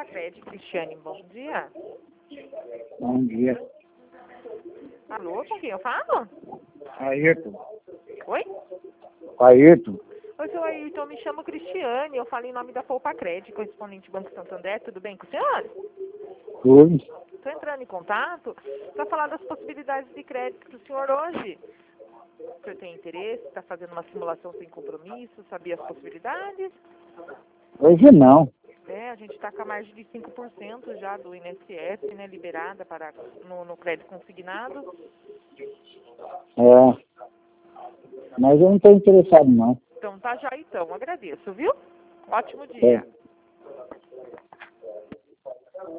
Poupa-Cred, Cristiane, bom dia. Bom dia. Alô, com quem eu falo? Ayrton. Oi? Ayrton. Oi, seu Ayrton, eu me chamo Cristiane, eu falo em nome da Poupa-Cred, correspondente Banco Santo André, tudo bem com o senhor? Tudo. Estou entrando em contato para falar das possibilidades de crédito para o senhor hoje. O senhor tem interesse, está fazendo uma simulação sem compromisso, sabia as possibilidades? Hoje não. A gente está com a margem de 5% já do INSS, né, liberada para, no crédito consignado. É. Mas eu não estou interessado, não. Então tá já então, agradeço, viu? Ótimo dia.